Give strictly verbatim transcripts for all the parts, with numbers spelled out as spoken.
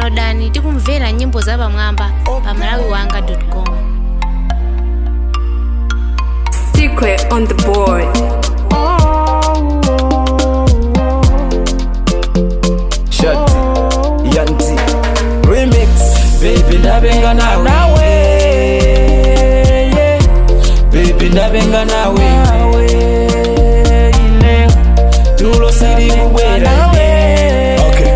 Downloadani tikumvera nyimbo za pamwamba pa malawi wanga dot com. Secret on the board. Shut Yanti Remix. Baby ndabenga nawe nawe yeah. Baby ndabenga nawe nawe ine tulo siri kubwera okay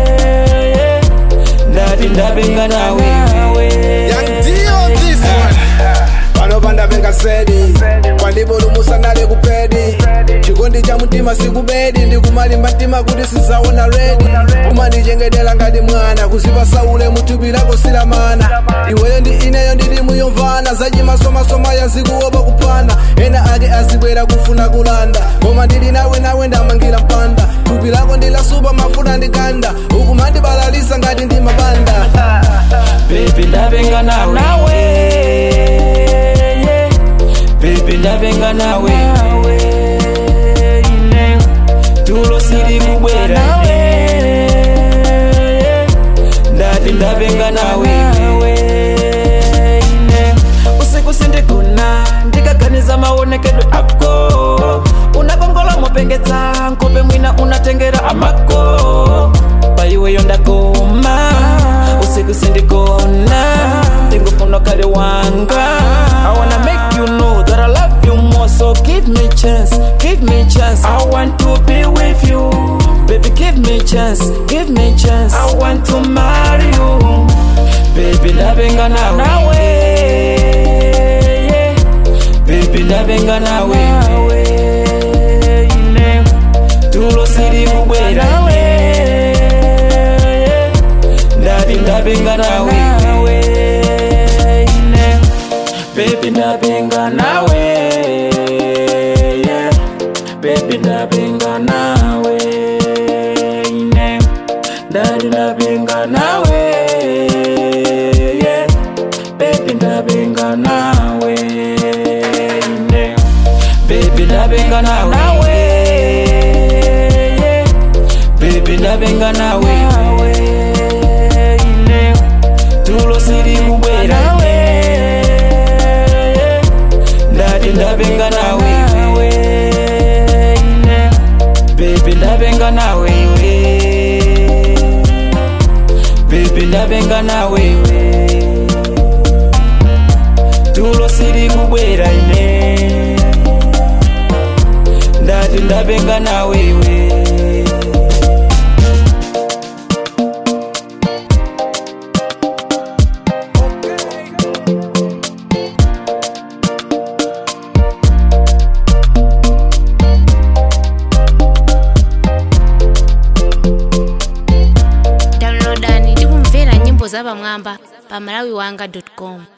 ndati ndabenga nawe nawe Yanti on this one Pano panda benga sedi Kwandibulu musa nale kupedi Chikondi cha mutima sikubedi Ndikumali matima kuti sizaona ready Umani jengedela ngati mwana Kuzipa saule mutubi lako sila mana Iweyo ndi ineyo ndidi muyomvana Zaji masoma soma ya zikuoba kupana Ena ake azibwera kufuna kulanda Koma ndidi nawe nawe ndamangila mpanda Tubi lako ndila suba mafuta ndikanda Ukumandi balalisa ngati ndi mabanda Baby ndabenga nawe nawe yeah. Baby ndabenga nawe nawe ine tulo siri kubwera yeah. Ndati ndabenga nawe nawe ine usiku sindikuna ndikaganiza maonekedwe ako unakongola mopengetsa nkope mwina unatengera amako paiweyo ndakoma usiku sindikona ndingufuna kale wanga I wanna make you know that I love you more so give me chance give me chance I want to be with you baby give me chance give me chance I want to marry you baby ndabenga nawe nawe yeah. Baby ndabenga nawe nawe ine tulo siri kubwera ndati ndabenga nawe nawe ine baby ndabenga nawe yeah. Baby ndabenga nawe ine ndati ndabenga nawe yeah. Baby ndabenga nawe ine baby ndabenga nawe nawe yeah. Baby ndabenga nawe nawe ine tulo siri kubwera ndati ndabenga nawe nawe ine baby ndabenga nawe baby ndabenga nawe tulo siri kubwera ine ndati ndabenga nawe Downloadani tikumvera nyimbo za pamwamba pa malawi wanga dot com.